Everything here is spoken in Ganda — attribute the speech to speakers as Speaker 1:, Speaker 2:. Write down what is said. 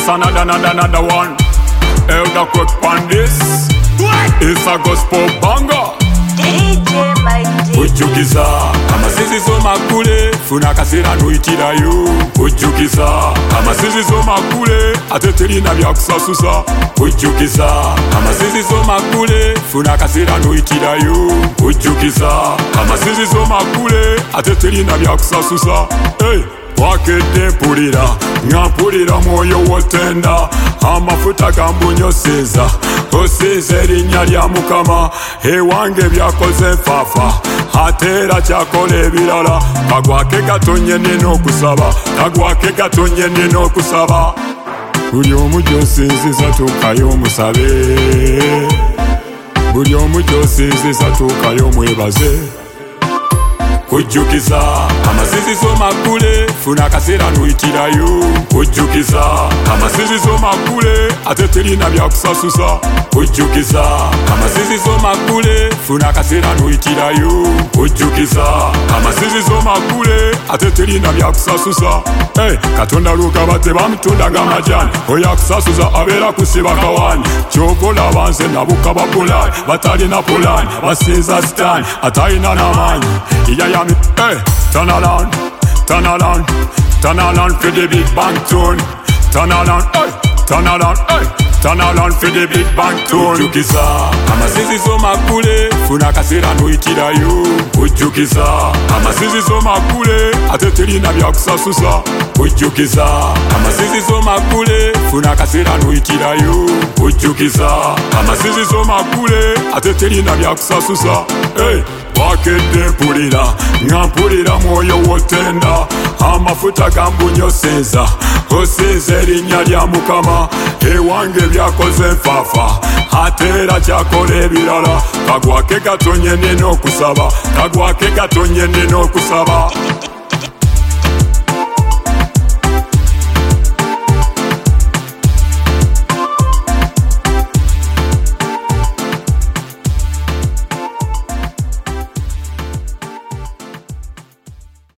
Speaker 1: This another one. Elder quick on this. It's a gospel banger.
Speaker 2: DJ Mighty.
Speaker 1: Kuchukiza amasizizo makule funa kasera noitirayo. Kuchukiza amasizizo makule ateterina byakusasusa. Kuchukiza amasizizo makule funa kasera noitirayo. Kuchukiza amasizizo makule ateterina byakusasusa. Hey, wakedde mpulira nga mpulira mwoyo wotenda amafuta gambunyosinza osiiza erinnya lya Mukama ewange byakoze nfaafa ate era kyakola ebirala kagwake gatonye nina okusaba kagwake gatonye nina okusaba buli omu gy'osinziza tuukayo omusabe buli omu gy'osinziza tuukayo omwebaze Kujukiza amasizizo makule funa kasera noitirayo. Kujukiza amasizizo makule ateterina byakusasusa. Kujukiza amasizizo makule funa kasera noitirayo. Kujukiza amasizizo makule ateterina byakusasusa. Hey, Katonda lugaba tebamutunda ng'amajani oyo akusasuza abeera kusiba kawani kyokola banze nabuka bapulani batalina pulani basinza sitani atalina n'amaanyi Hey, turn around, turn around, turn around for the big bang tune. Turn around, hey, turn around, hey, turn around for the big bang tune. Kuchukiza amasizizo makule funa kasera noitirayo. Kuchukiza amasizizo makule ateterina byakusasusa. Kuchukiza amasizizo makule funa kasera noitirayo. Kuchukiza amasizizo makule ateterina byakusasusa. Hey, wakedde mpulira nga mpulira mwoyo wotenda amafuta gambunyosinza osiiza erinnya lya Mukama ewange byakoze nfaafa ate era kyakola ebirala kagwake gatonye nina okusaba kagwake gatonye nina okusaba